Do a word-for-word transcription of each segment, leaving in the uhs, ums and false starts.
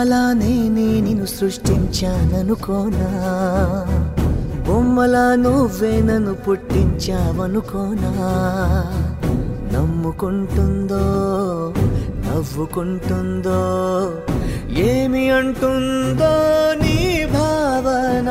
బొమ్మలానే నిన్ను సృష్టించాననుకోనా, బొమ్మలా నువ్వే నన్ను పుట్టించావనుకోనా. నమ్ముకుంటుందో నవ్వుకుంటుందో ఏమి అంటుందో నీ భావన.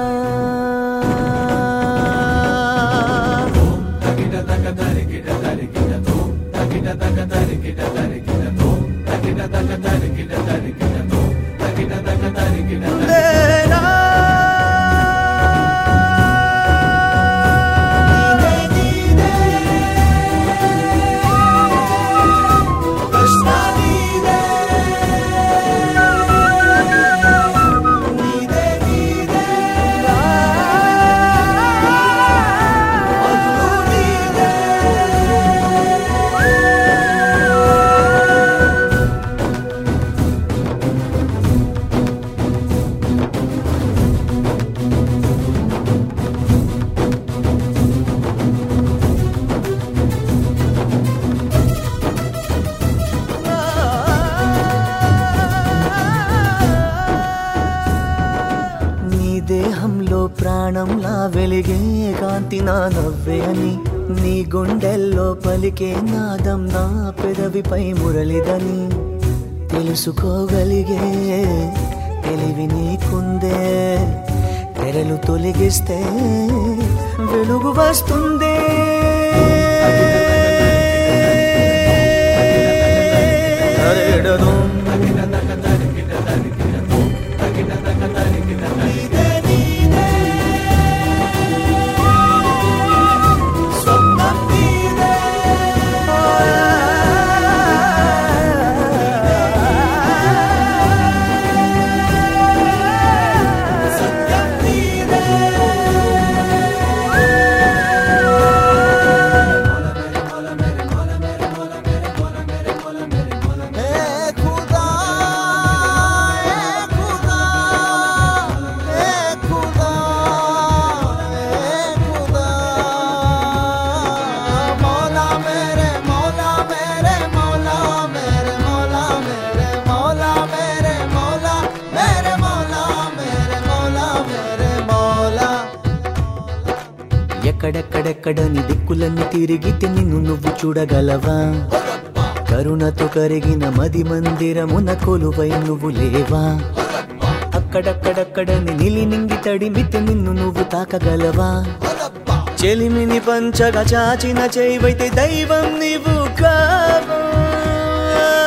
దేహంలో ప్రాణంలా వెలిగే కాంతి నా నవ్వే అని, నీ గుండెల్లో పలికే నాదం నా పెదవిపై మురళిదని. తెలుసుకోగలిగే తెలివి నీకుందే, తెరలు తొలగిస్తే వెలుగు వస్తుందే. ఎక్కడెక్కడెక్కడని దిక్కులన్నీ తిరిగితే నిన్ను నువ్వు చూడగలవా? కరుణతో కరిగిన మది మందిరమున కొలువై నువ్వు లేవా? అక్కడక్కడక్కడని నిలి నింగి తడిమితే నిన్ను నువ్వు తాకగలవా? చెలిమిని పంచగా చాచిన చేయివైతే దైవం నీవు కావా?